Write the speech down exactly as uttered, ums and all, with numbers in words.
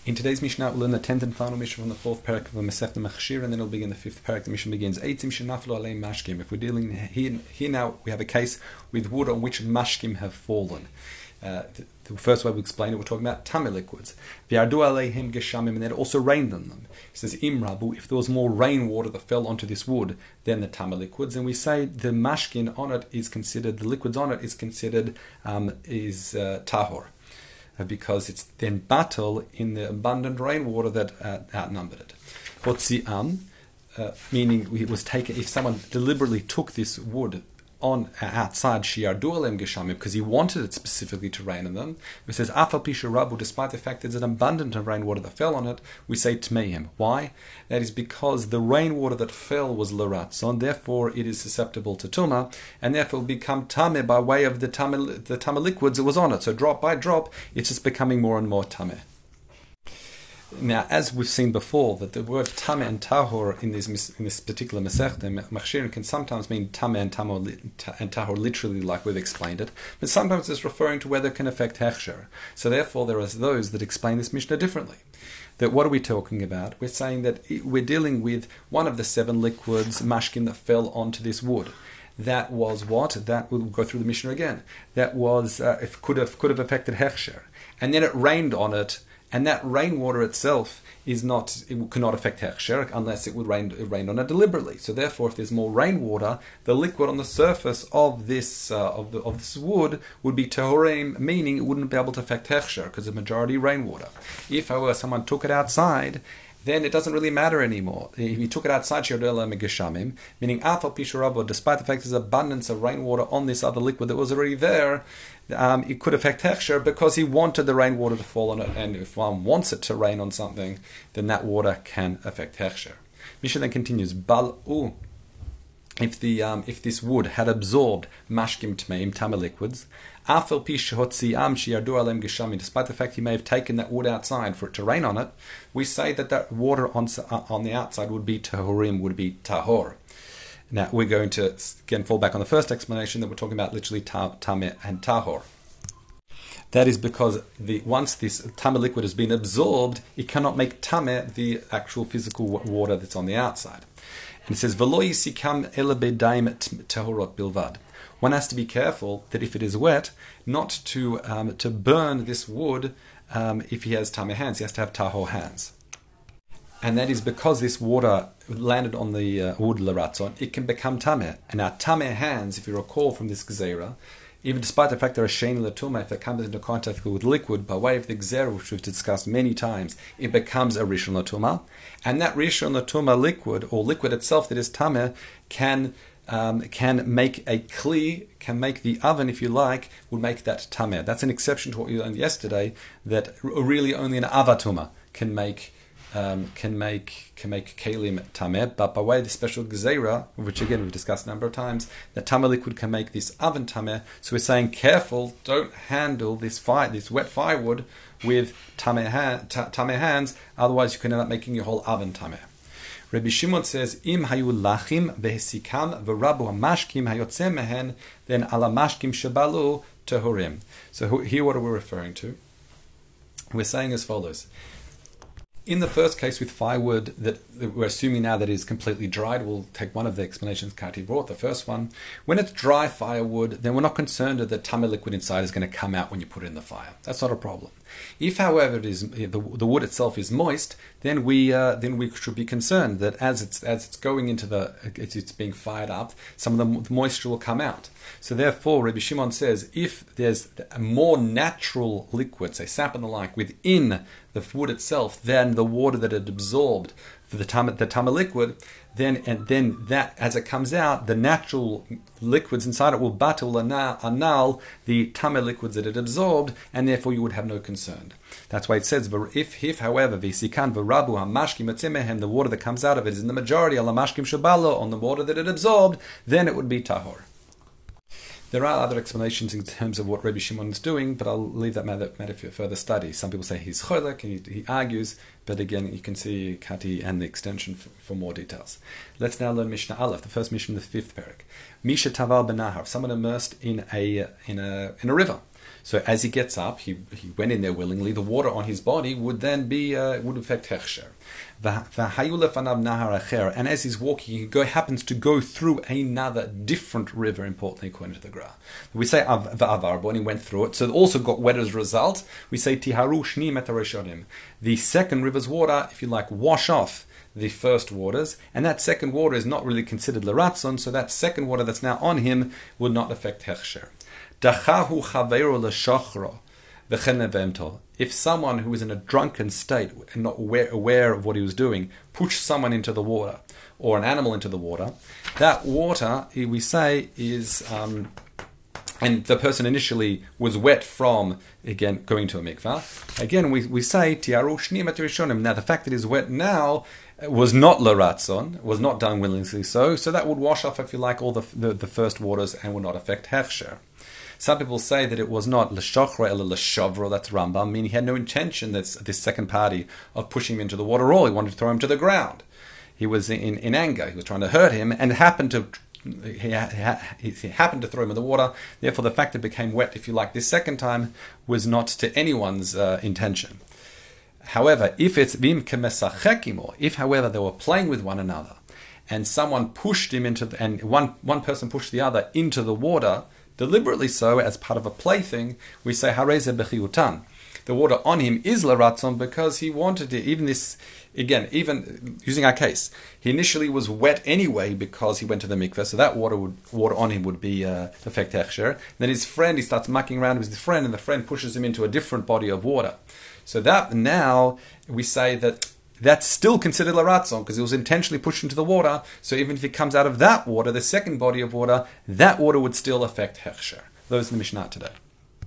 In today's Mishnah, we'll learn the tenth and final Mishnah from the fourth parak of the Masechta Machshir, and then it'll begin the fifth parak. The Mishnah begins, Eitzim shenaflu alei mashkim. If we're dealing here, here now, we have a case with wood on which mashkim have fallen. Uh, the, the first way we explain it, we're talking about tameh liquids. V'yardu aleihim geshamim, and it also rained on them. It says, Im rabu, if there was more rainwater that fell onto this wood than the tameh liquids, and we say the mashkin on it is considered, the liquids on it is considered, um, is uh, tahor. Because it's then battle in the abundant rainwater that uh, outnumbered it. Hotzi'am, uh, meaning it was taken, if someone deliberately took this wood on uh, outside Shiardu alem geshamim, because he wanted it specifically to rain on them, it says Afal Pisha Rabu, despite the fact that there's an abundance of rainwater that fell on it, we say Tmeim. Why? That is because the rainwater that fell was Laratzon, therefore it is susceptible to Tuma, and therefore will become Tameh by way of the Tameh, the Tameh liquids that was on it. So drop by drop, it's just becoming more and more Tameh. Now, as we've seen before, that the word tameh and tahor in this in this particular masechta machshir can sometimes mean tameh and tamor and tahor literally, like we've explained it, but sometimes it's referring to whether it can affect hechsher. So therefore, there are those that explain this mishnah differently. That what are we talking about? We're saying that we're dealing with one of the seven liquids, mashkin, that fell onto this wood. That was what? That we'll go through the mishnah again. That was uh, if could have could have affected hechsher, and then it rained on it. And that rainwater itself is not, it cannot affect hechsher unless it would rain, it rain on it deliberately. So therefore, if there's more rainwater, the liquid on the surface of this uh, of the of this wood would be tehorim, meaning it wouldn't be able to affect hechsher because the majority rainwater. If, however, someone took it outside, then it doesn't really matter anymore. If you took it outside Shirdela Megeshamim, meaning Afal Pisharabo, despite the fact there's abundance of rainwater on this other liquid that was already there, um, it could affect hechsher because he wanted the rainwater to fall on it, and if one wants it to rain on something, then that water can affect hechsher. Mishnah then continues, Bal'u, if the um, if this wood had absorbed mashkim tmeim, tameh liquids, afel pi shehotziam sheyardu alem geshamim, despite the fact he may have taken that wood outside for it to rain on it, we say that that water on on the outside would be tahorim, would be tahor. Now we're going to again fall back on the first explanation that we're talking about literally tameh and tahor. That is because the once this tameh liquid has been absorbed, it cannot make tameh the actual physical water that's on the outside. And it says, "V'lo yisikam ele bedaim tahorot bilvad." One has to be careful that if it is wet, not to um, to burn this wood um, if he has tameh hands. He has to have tahor hands. And that is because this water landed on the uh, wood laratzon, it can become tameh. And now tameh hands, if you recall from this gzeira, even despite the fact they're a shein l'tumah, if it comes into contact with liquid, by way of the gzeira, which we've discussed many times, it becomes a rishon l'tumah. And that rishon l'tumah liquid, or liquid itself that is tameh, can um, can make a kli, can make the oven, if you like, would make that tameh. That's an exception to what we learned yesterday, that really only an avatuma can make Um, can make can make kalim tameh, but by way of the special gzeira, which again we've discussed a number of times, the tameh liquid can make this oven tameh. So we're saying, careful, don't handle this fire, this wet firewood with tameh ha- ta- tameh hands, otherwise you can end up making your whole oven tameh. Rabbi Shimon says, Im hayu lachim vehesikam v'rabu hamashkim hayotzeh mehen, then ala mashkim shabalu tehorim. So here what are we referring to? We're saying as follows. In the first case with firewood, that we're assuming now that it is completely dried, we'll take one of the explanations Kati brought, the first one. When it's dry firewood, then we're not concerned that the tameh liquid inside is going to come out when you put it in the fire. That's not a problem. If, however, it is the, the wood itself is moist, then we uh, then we should be concerned that as it's as it's going into the it's, it's being fired up, some of the moisture will come out. So therefore, Rabbi Shimon says, if there's a more natural liquid, say sap and the like, within the wood itself than the water that it absorbed for the tameh the tameh liquid, then and then that as it comes out, the natural liquids inside it will batul annul the tameh liquids that it absorbed, and therefore you would have no concern. That's why it says, if, if however, v'sikan v'rabu hamashkim etzimehem, the water that comes out of it is in the majority, ala mashkim shabalo, on the water that it absorbed, then it would be tahor. There are other explanations in terms of what Rabbi Shimon is doing, but I'll leave that matter, matter for further study. Some people say he's cholek, and he, he argues, but again, you can see Kati and the extension for, for more details. Let's now learn Mishnah Aleph, the first Mishnah in the fifth parak. Misha taval benahar, someone immersed in a in a in a river. So as he gets up, he, he went in there willingly, the water on his body would then be, uh, would affect hechsher. And as he's walking, he go, happens to go through another different river, importantly, according to the Gra. We say Va'avarbo, and he went through it, so it also got wet as a result. We say Tiharu Shni Metareshonim. The second river's water, if you like, wash off the first waters, and that second water is not really considered Laratzon, so that second water that's now on him would not affect Hechsher. Dachahu Chaveru L'Shachro. If someone who is in a drunken state and not aware, aware of what he was doing pushed someone into the water or an animal into the water, that water, we say, is um, and the person initially was wet from, again, going to a mikvah. Again, we, we say, Tiaru Shni Matarishonim. Now, the fact that he's wet now was not Laratzon, was not done willingly so, so that would wash off, if you like, all the, the, the first waters and would not affect Hechsher. Some people say that it was not l'shochra ela l'shavro, that's Rambam, meaning he had no intention, that's this second party, of pushing him into the water at all. He wanted to throw him to the ground. He was in, in anger. He was trying to hurt him and happened to he, he, he happened to throw him in the water. Therefore, the fact that it became wet, if you like, this second time was not to anyone's uh, intention. However, if it's vim kemesachekimo, if, however, they were playing with one another and someone pushed him into the, and one one person pushed the other into the water, deliberately so, as part of a plaything, we say hareze bechiutan. The water on him is laratzon because he wanted to, even this, again, even using our case, he initially was wet anyway because he went to the mikveh, so that water would water on him would be uh, affect hechsher. Then his friend, he starts mucking around with his friend, and the friend pushes him into a different body of water. So that now we say that that's still considered laratzon because it was intentionally pushed into the water. So even if he comes out of that water, the second body of water, that water would still affect hechsher. Those are the Mishnah today.